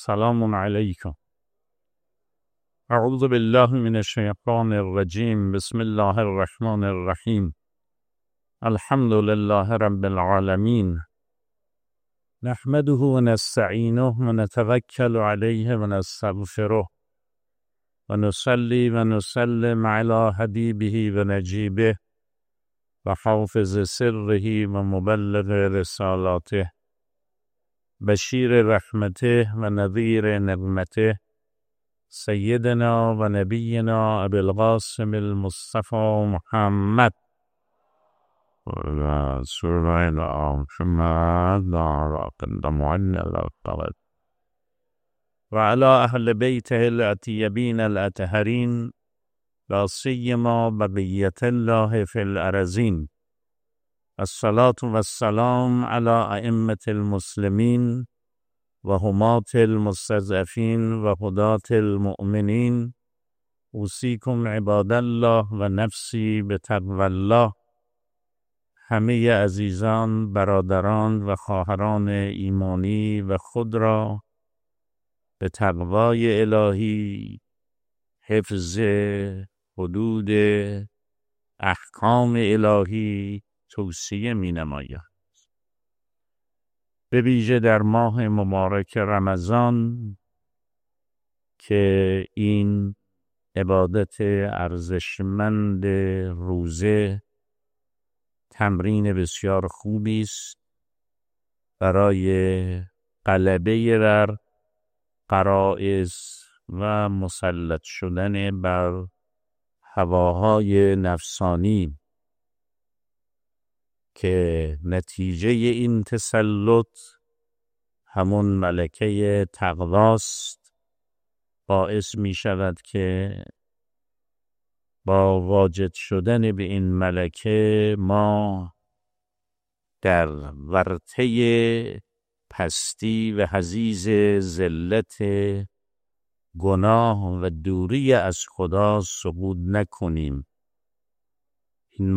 سلام علیکم. اعوذ بالله من الشیطان الرجیم. بسم الله الرحمن الرحیم. الحمد لله رب العالمین. نحمده و نستعینه و نتوکل علیه و نستغفره و نصلی و نسلم علی حبیبه و نجیبه و حافظ سره و مبلغ رسالاته، بشیر رحمته و نذیر نقمته، سیدنا و نبینا ابی القاسم المصطفى محمد و سوره محمد و علی اهل بیته الطیبین الاطهرین، لا سیما بقیة الله فی الارضین. الصلاة و السلام علی ائمة المسلمین و حماة المستضعفین و هداة المؤمنین. اوصیکم عباد الله و نفسی بتقوی الله. همه عزیزان، برادران و خواهران ایمانی و خود را به تقوای الهی، حفظ حدود احکام الهی توصیه می نماید. به ویژه در ماه مبارک رمضان که این عبادت ارزشمند روزه تمرین بسیار خوبی است برای غلبه بر غرایز و مسلط شدن بر هواهای نفسانی، که نتیجه این تسلط همون ملکه تقواست. باعث می شود که با واجد شدن به این ملکه ما در ورطه پستی و حضیض ذلت گناه و دوری از خدا سقوط نکنیم. این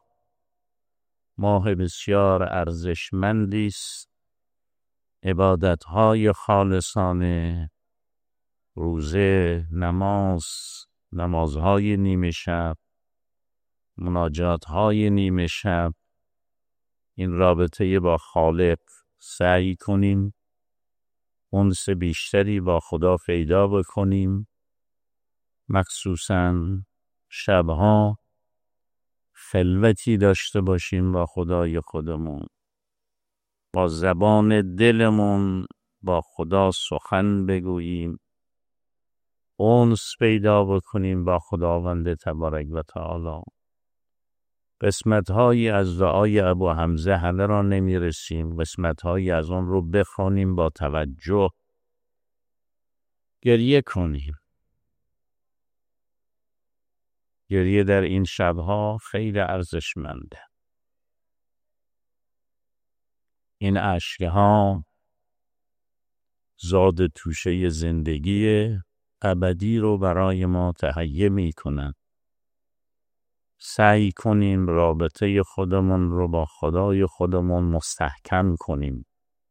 ماه بسیار ارزشمندی است. عبادت‌های خالصانه، روزه، نمازهای نیمه شب، مناجات‌های نیمه شب، این رابطه با خالق سعی کنیم انس بیشتری با خدا پیدا بکنیم. مخصوصاً شبها خلوتی داشته باشیم با خدای خودمون، با زبان دلمون با خدا سخن بگوییم، انس پیدا بکنیم با خداوند تبارک و تعالی. قسمت‌هایی از دعای ابو حمزه همه را نمی‌رسیم، قسمت‌هایی از آن رو بخوانیم با توجه، گریه کنیم. گریه در این شبها خیلی ارزشمنده. این اشک‌ها زاد توشه زندگی ابدی رو برای ما تهیه می‌کنند. سعی کنیم رابطه خودمون رو با خدای خودمون مستحکم کنیم.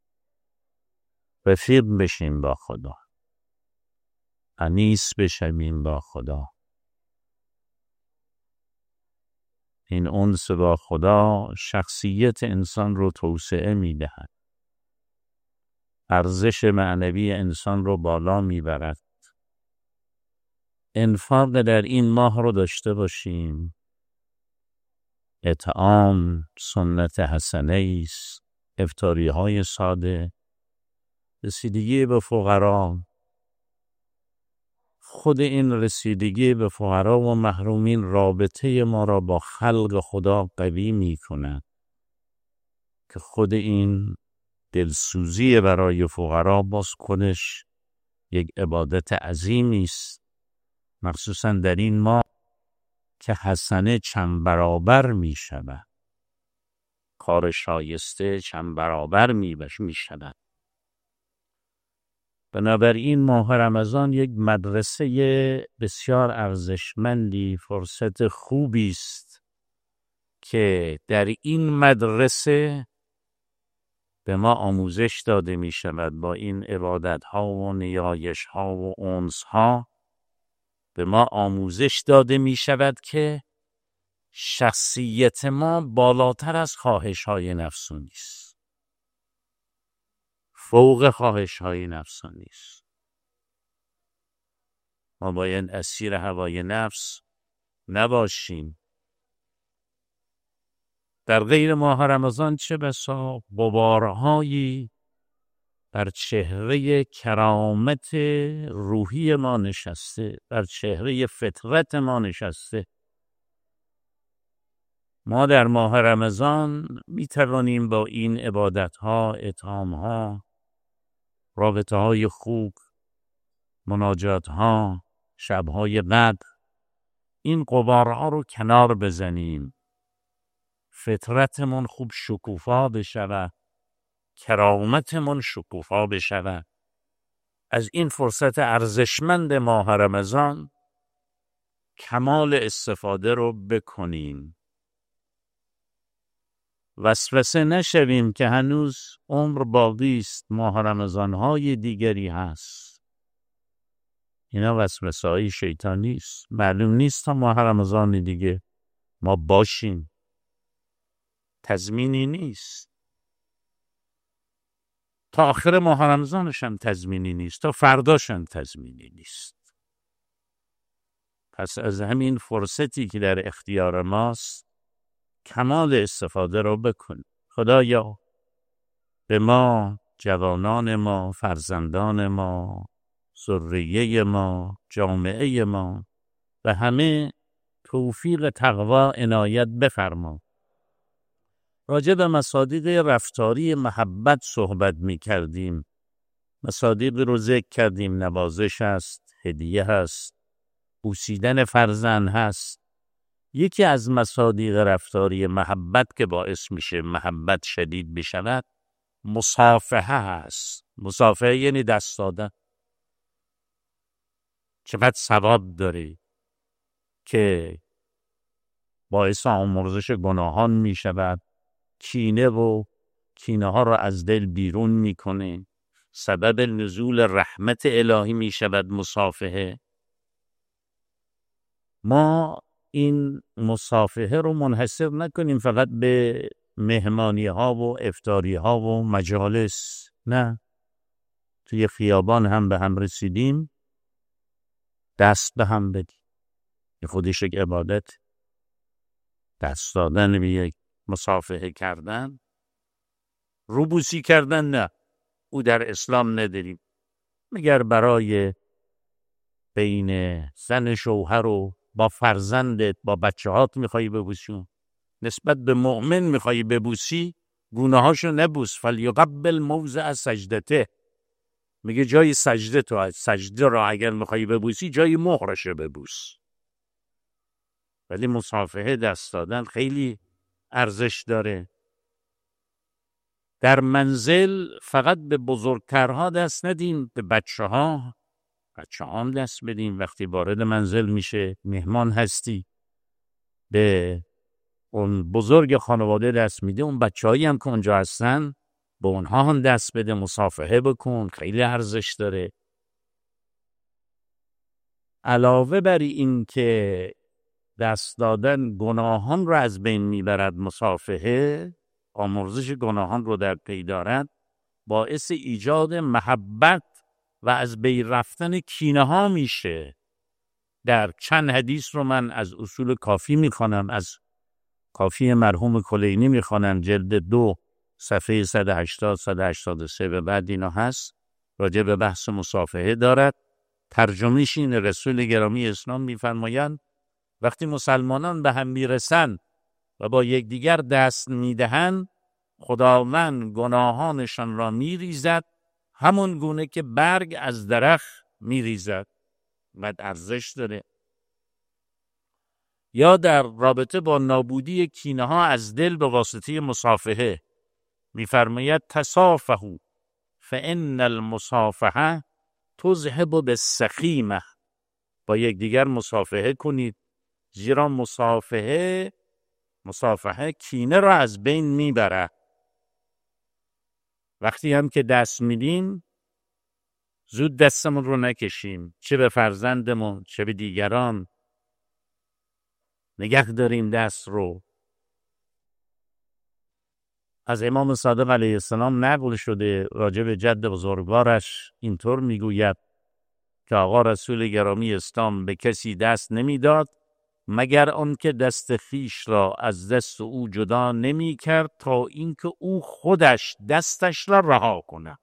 رفیق بشیم با خدا. انیس بشیم با خدا. این انس با خدا شخصیت انسان رو توسعه می‌دهد. ارزش معنوی انسان رو بالا می‌برد. انفاق در این ماه رو داشته باشیم. اطعام سنت حسنه است. افطاری‌های ساده، رسیدگی به فقرا. خود این رسیدگی به فقرا و محرومین رابطه ما را با خلق خدا قوی می کند، که خود این دلسوزی برای فقرا باز خودش یک عبادت عظیمی است، مخصوصا در این ماه که حسنه چند برابر می شود، کار شایسته چند برابر می شود. بنابراین ماه رمضان یک مدرسه بسیار ارزشمندی، فرصت خوبی است که در این مدرسه به ما آموزش داده می شود با این عبادت ها و نیایش ها و انس ها، به ما آموزش داده می شود که شخصیت ما بالاتر از خواهش های نفسانی است، فوق خواهش های نفسانی است. ما باید اسیر هوای نفس نباشیم. در غیر ماه رمضان چه بسا غبارهایی بر چهره کرامت روحی ما نشسته، بر چهره فطرت ما نشسته. ما در ماه رمضان می توانیم با این عبادتها، اطعامها، رابطه های خوب، مناجاتها، شبهای قدر، این غبارها رو کنار بزنیم، فطرتمون خوب شکوفا بشود، کرامتمون شکوفا بشود. از این فرصت ارزشمند ماه رمضان کمال استفاده رو بکنیم. وسوسه نشویم که هنوز عمر باقی است، ماه رمضان‌های دیگری هست. اینا وسوسه‌های شیطانی است. معلوم نیست تا ماه رمضان دیگه ما باشیم. تضمینی نیست. تا آخر ماه رمضانش هم تضمینی نیست، تا فرداش هم تضمینی نیست. پس از همین فرصتی که در اختیار ماست کمال استفاده رو بکن. خدایا به ما، جوانان ما، فرزندان ما، ذریه ما، جامعه ما و همه توفیق تقوا عنایت بفرما. راجع به مصادیق رفتاری محبت صحبت می کردیم. مصادیق رو ذکر کردیم. نوازش هست، هدیه هست، بوسیدن فرزند هست. یکی از مصادیق رفتاری محبت که باعث میشه محبت شدید بشود مصافحه هست. مصافحه یعنی دست دادن. چقدر ثواب داره که باعث آمرزش گناهان می شود، کینه ها را از دل بیرون میکنه، سبب نزول رحمت الهی می شود مصافحه. ما این مصافحه رو منحصر نکنیم فقط به مهمانی ها و افطاری ها و مجالس. نه، توی خیابان هم به هم رسیدیم دست به هم بدیم. این خودش یک عبادت. دست دادن به یک، مصافحه کردن، روبوسی کردن نه، او در اسلام نداریم. مگر برای بین زن شوهر و با فرزندت، با بچه‌هات میخوایی ببوسی، نسبت به مؤمن میخوایی ببوسی، گونه‌هاشو نبوس. فلیقبل موضع سجدته، میگه جای سجده تو، از سجده را اگر میخوایی ببوسی جای مهرش ببوس. ولی مصافحه، دست دادن خیلی ارزش داره. در منزل فقط به بزرگترها دست ندیم، به بچه ها هم دست بدیم. وقتی وارد منزل میشه، مهمان هستی، به اون بزرگ خانواده دست میده. اون بچه هایی هم که اونجا هستن به اونها هم دست بده، مصافحه بکن، خیلی ارزش داره. علاوه بر این که دست دادن گناهان رو از بین میبرد، مصافحه آمرزش گناهان رو در پی دارد، باعث ایجاد محبت و از بین رفتن کینه ها میشه. در چند حدیث رو من از اصول کافی میخوانم، از کافی مرحوم کلینی میخوانم، جلد 2 صفحه 180-183 به بعد اینا هست، راجع به بحث مصافحه دارد. ترجمهش این: رسول گرامی اسلام میفرمایند وقتی مسلمانان به هم میرسن و با یکدیگر دست میدهند، خداوند گناهانشان را میریزد همون گونه که برگ از درخت میریزد. قد ارزش داره. یا در رابطه با نابودی کینه ها از دل به واسطه مصافحه میفرماید تصافحوا فان المصافحه تذهب بالسقیمه. با یکدیگر مصافحه کنید، زیرا مصافحه کینه را از بین میبره. وقتی هم که دست میدیم زود دستمون رو نکشیم، چه به فرزندمون چه به دیگران. نگه داریم دست رو. از امام صادق علیه السلام نقل شده راجع به جد بزرگوارش اینطور میگوید که آقا رسول گرامی اسلام به کسی دست نمیداد مگر آن که دست خیش را از دست او جدا نمی کرد تا اینکه او خودش دستش را رها کنه.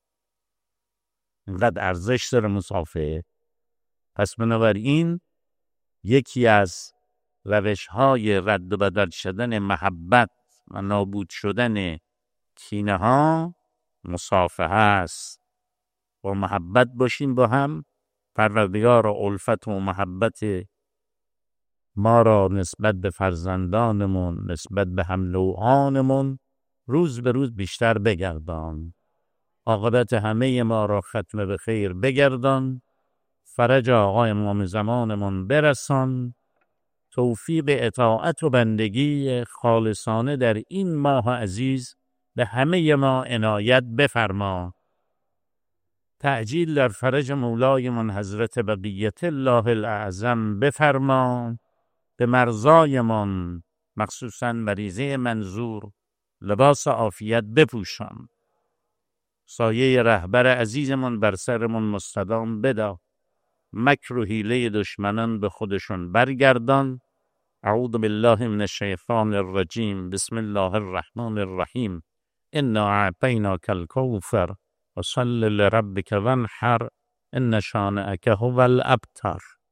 اینقدر ارزش داره مصافحه. پس بنابراین یکی از روش‌های رد و بدل شدن محبت و نابود شدن کینه ها مصافحه است. با محبت باشیم با هم. پروردگار الفت و محبت ما را نسبت به فرزندانمون، نسبت به هم نوعانمون روز به روز بیشتر بگردان. عاقبت همه ما را ختم به خیر بگردان. فرج آقای امام زمانمون برسان. توفیق اطاعت و بندگی خالصانه در این ماه عزیز به همه ما عنایت بفرما. تعجیل در فرج مولایمان حضرت بقیت الله الاعظم بفرما. به مرزایمان مخصوصاً مریضه منظور لباس عافیت بپوشان. سایه رهبر عزیزمان بر سرمان مستدام بدا. مکر و حیله دشمنان به خودشون برگردان. اعوذ بالله من الشیطان الرجیم. بسم الله الرحمن الرحیم. انا اعطیناک الکوثر وصل لربک وانحر ان شانئک هو الابتر.